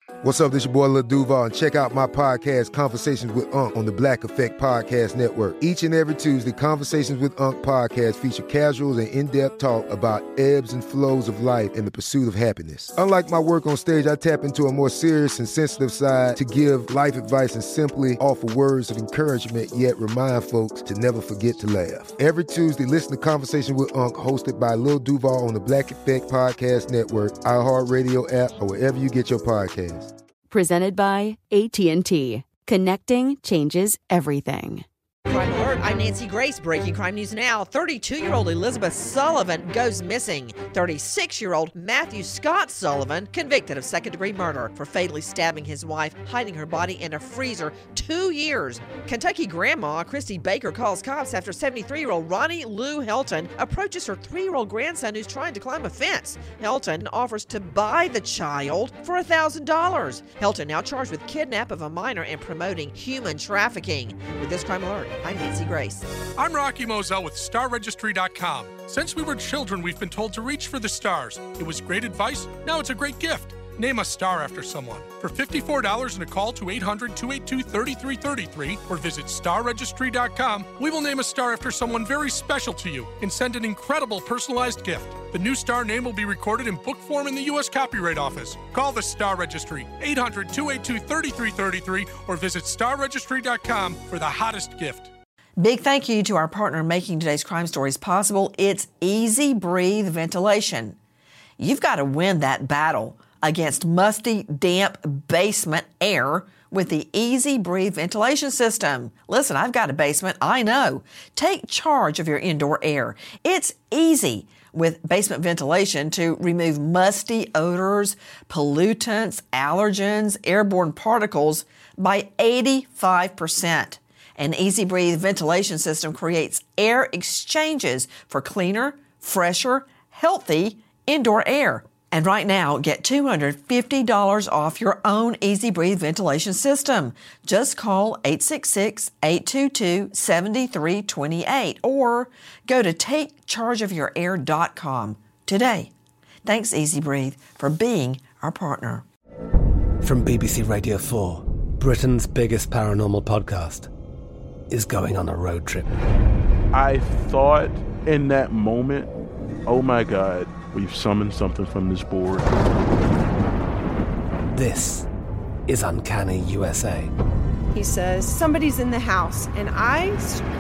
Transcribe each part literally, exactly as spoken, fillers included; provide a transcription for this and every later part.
What's up, this your boy Lil Duval, and check out my podcast, Conversations with Unc, on the Black Effect Podcast Network. Each and every Tuesday, Conversations with Unc podcast feature casuals and in-depth talk about ebbs and flows of life and the pursuit of happiness. Unlike my work on stage, I tap into a more serious and sensitive side to give life advice and simply offer words of encouragement, yet remind folks to never forget to laugh. Every Tuesday, listen to Conversations with Unc, hosted by Lil Duval on the Black Effect Podcast Network, iHeartRadio app, or wherever you get your podcasts. Presented by A T and T. Connecting changes everything. Crime Alert, I'm Nancy Grace. Breaking crime news now. thirty-two-year-old Elizabeth Sullivan goes missing. thirty-six-year-old Matthew Scott Sullivan convicted of second-degree murder for fatally stabbing his wife, hiding her body in a freezer two years. Kentucky grandma Christy Baker calls cops after seventy-three-year-old Ronnie Lou Helton approaches her three-year-old grandson who's trying to climb a fence. Helton offers to buy the child for one thousand dollars. Helton now charged with kidnap of a minor and promoting human trafficking. With this Crime Alert, I'm Nancy Grace. I'm Rocky Moselle with Star Registry dot com. Since we were children, we've been told to reach for the stars. It was great advice. Now it's a great gift. Name a star after someone. For fifty-four dollars and a call to eight hundred, two eight two, three three three three or visit Star Registry dot com, we will name a star after someone very special to you and send an incredible personalized gift. The new star name will be recorded in book form in the U S Copyright Office. Call the Star Registry, eight hundred, two eight two, three three three three or visit Star Registry dot com for the hottest gift. Big thank you to our partner making today's crime stories possible. It's Easy Breathe Ventilation. You've got to win that battle against musty, damp basement air with the Easy Breathe ventilation system. Listen, I've got a basement, I know. Take charge of your indoor air. It's easy with basement ventilation to remove musty odors, pollutants, allergens, airborne particles by eighty-five percent. An Easy Breathe ventilation system creates air exchanges for cleaner, fresher, healthy indoor air. And right now, get two hundred fifty dollars off your own Easy Breathe ventilation system. Just call eight six six, eight two two, seven three two eight or go to take charge of your air dot com today. Thanks, Easy Breathe, for being our partner. From B B C Radio four, Britain's biggest paranormal podcast is going on a road trip. I thought in that moment, oh my God, we've summoned something from this board. This is Uncanny U S A. He says, somebody's in the house, and I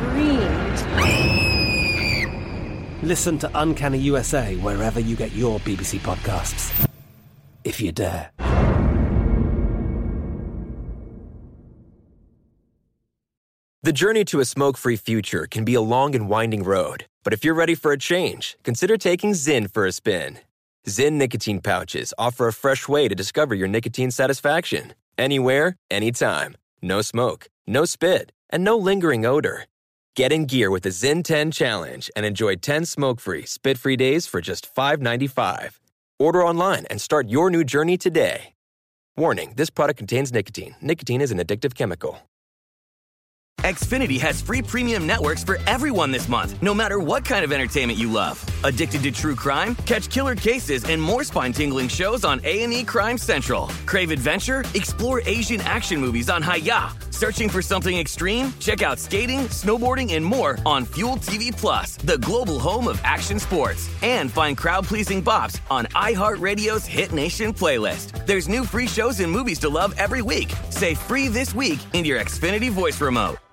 screamed. Listen to Uncanny U S A wherever you get your B B C podcasts, if you dare. The journey to a smoke-free future can be a long and winding road. But if you're ready for a change, consider taking Zyn for a spin. Zyn nicotine pouches offer a fresh way to discover your nicotine satisfaction. Anywhere, anytime. No smoke, no spit, and no lingering odor. Get in gear with the Zyn ten Challenge and enjoy ten smoke-free, spit-free days for just five dollars and ninety-five cents. Order online and start your new journey today. Warning, this product contains nicotine. Nicotine is an addictive chemical. Xfinity has free premium networks for everyone this month, no matter what kind of entertainment you love. Addicted to true crime? Catch killer cases and more spine-tingling shows on A and E Crime Central. Crave adventure? Explore Asian action movies on Hi-Ya. Searching for something extreme? Check out skating, snowboarding, and more on Fuel T V Plus, the global home of action sports. And find crowd-pleasing bops on iHeartRadio's Hit Nation playlist. There's new free shows and movies to love every week. Say free this week in your Xfinity voice remote.